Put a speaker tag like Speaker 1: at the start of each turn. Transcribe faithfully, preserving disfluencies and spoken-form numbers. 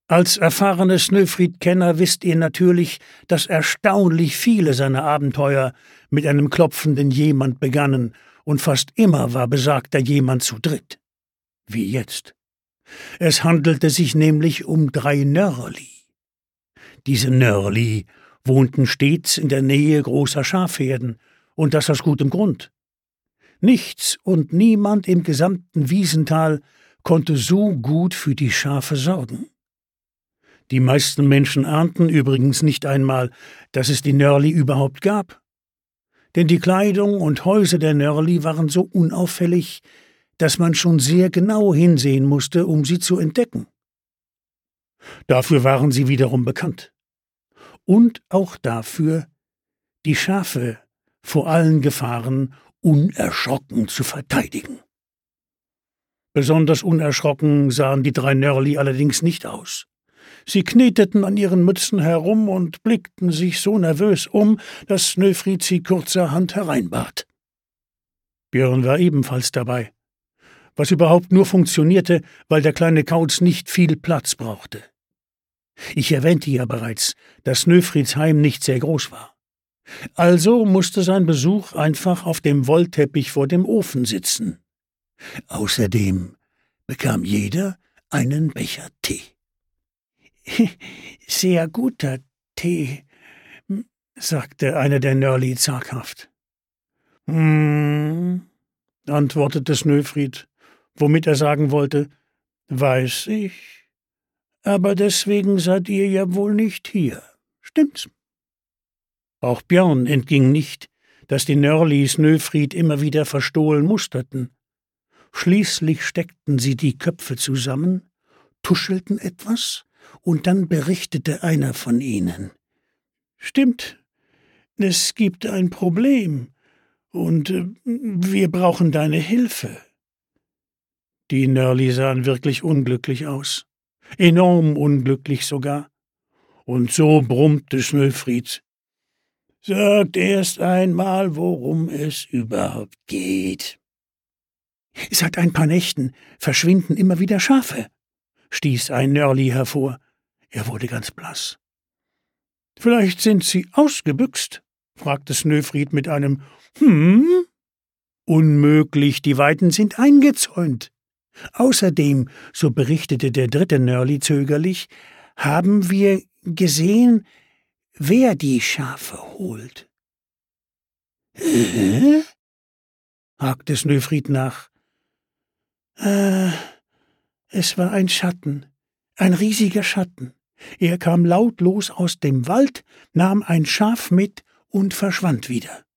Speaker 1: Als erfahrener Snøfrid-Kenner wisst ihr natürlich, dass erstaunlich viele seiner Abenteuer mit einem klopfenden Jemand begannen, und fast immer war besagter Jemand zu dritt. Wie jetzt. Es handelte sich nämlich um drei Nörli. Diese Nörli wohnten stets in der Nähe großer Schafherden, und das aus gutem Grund. Nichts und niemand im gesamten Wiesental konnte so gut für die Schafe sorgen. Die meisten Menschen ahnten übrigens nicht einmal, dass es die Nörli überhaupt gab. Denn die Kleidung und Häuser der Nörli waren so unauffällig, dass man schon sehr genau hinsehen musste, um sie zu entdecken. Dafür waren sie wiederum bekannt. Und auch dafür, die Schafe vor allen Gefahren unerschrocken zu verteidigen. Besonders unerschrocken sahen die drei Nörli allerdings nicht aus. Sie kneteten an ihren Mützen herum und blickten sich so nervös um, dass Snøfrid sie kurzerhand hereinbat. Björn war ebenfalls dabei, was überhaupt nur funktionierte, weil der kleine Kauz nicht viel Platz brauchte. Ich erwähnte ja bereits, dass Snøfrids Heim nicht sehr groß war. Also musste sein Besuch einfach auf dem Wollteppich vor dem Ofen sitzen. Außerdem bekam jeder einen Becher Tee. »Sehr guter Tee«, sagte einer der Nörli zaghaft. »Hm«, antwortete Snøfrid, womit er sagen wollte, »weiß ich, aber deswegen seid ihr ja wohl nicht hier, stimmt's?« Auch Björn entging nicht, dass die Nörli Snøfrid immer wieder verstohlen musterten. Schließlich steckten sie die Köpfe zusammen, tuschelten etwas, und dann berichtete einer von ihnen. »Stimmt, es gibt ein Problem, und äh, wir brauchen deine Hilfe.« Die Nörli sahen wirklich unglücklich aus, enorm unglücklich sogar. Und so brummte Snøfrid. »Sagt erst einmal, worum es überhaupt geht.« »Seit ein paar Nächten verschwinden immer wieder Schafe«, stieß ein Nörli hervor. Er wurde ganz blass. »Vielleicht sind sie ausgebüxt?« fragte Snøfrid mit einem »Hm?« »Unmöglich, die Weiden sind eingezäunt. Außerdem, so berichtete der dritte Nörli zögerlich, haben wir gesehen, wer die Schafe holt.« »Hä?« hakte Snøfrid nach. »Äh, es war ein Schatten, ein riesiger Schatten. Er kam lautlos aus dem Wald, nahm ein Schaf mit und verschwand wieder.«